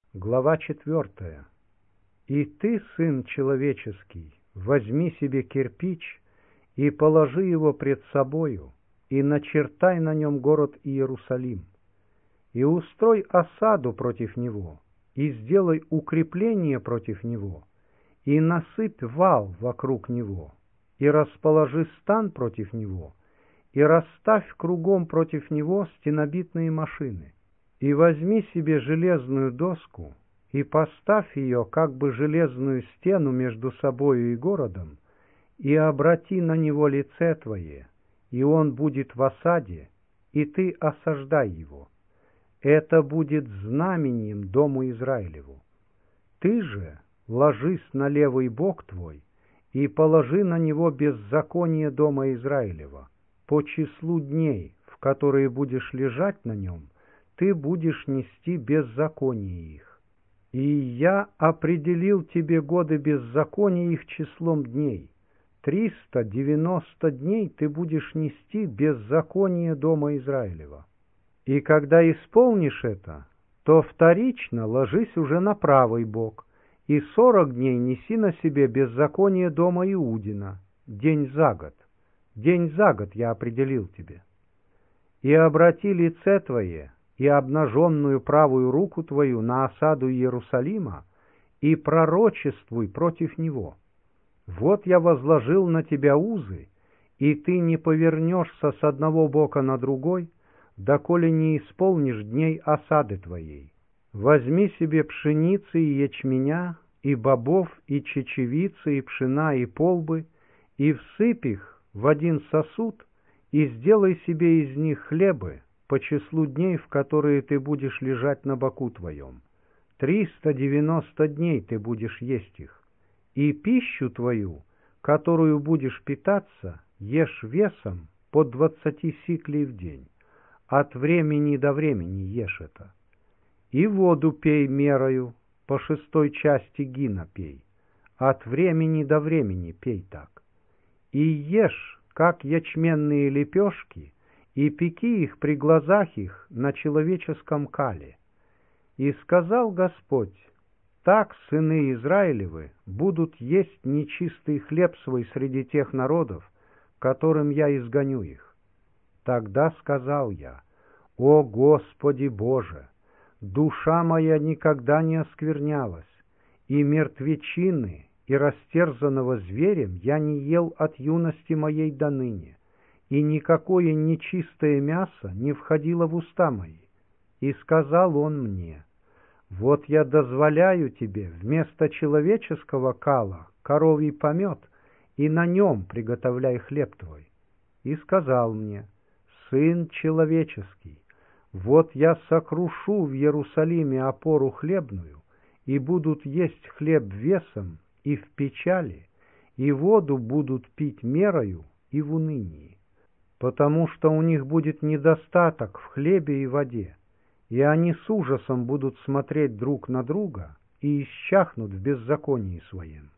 Глава 4. «И ты, сын человеческий, возьми себе кирпич и положи его пред собою, и начертай на нем город Иерусалим, и устрой осаду против него, и сделай укрепление против него, и насыпь вал вокруг него, и расположи стан против него, и расставь кругом против него стенобитные машины, и возьми себе железную доску, и поставь ее как бы железную стену между собою и городом, и обрати на него лице твое, и он будет в осаде, и ты осаждай его. Это будет знамением дому Израилеву. Ты же ложись на левый бок твой, и положи на него беззаконие дома Израилева. По числу дней, в которые будешь лежать на нем, ты будешь нести беззаконие их. И я определил тебе годы беззакония их числом дней. 390 дней ты будешь нести беззаконие дома Израилева. И когда исполнишь это, то вторично ложись уже на правый бок, и 40 дней неси на себе беззаконие дома Иудина, день за год. День за год я определил тебе. И обрати лице твое и обнаженную правую руку твою на осаду Иерусалима, и пророчествуй против него. Вот я возложил на тебя узы, и ты не повернешься с одного бока на другой, доколе не исполнишь дней осады твоей. Возьми себе пшеницы и ячменя, и бобов, и чечевицы, и пшена, и полбы, и всыпь их в один сосуд, и сделай себе из них хлебы по числу дней, в которые ты будешь лежать на боку твоем. 390 дней ты будешь есть их. И пищу твою, которую будешь питаться, ешь весом по 20 сиклей в день. От времени до времени ешь это. И воду пей мерою, по 6 части гина пей. От времени до времени пей так. И ешь, как ячменные лепешки, и пеки их при глазах их на человеческом кале. И сказал Господь: так сыны Израилевы будут есть нечистый хлеб свой среди тех народов, которым я изгоню их. Тогда сказал я: о Господи Боже, душа моя никогда не осквернялась, и мертвечины, и растерзанного зверем я не ел от юности моей до ныне, и никакое нечистое мясо не входило в уста мои. И сказал он мне: вот я дозволяю тебе вместо человеческого кала коровий помет, и на нем приготовляй хлеб твой. И сказал мне: сын человеческий, вот я сокрушу в Иерусалиме опору хлебную, и будут есть хлеб весом и в печали, и воду будут пить мерою и в унынии, потому что у них будет недостаток в хлебе и воде, и они с ужасом будут смотреть друг на друга и исчахнут в беззаконии своем.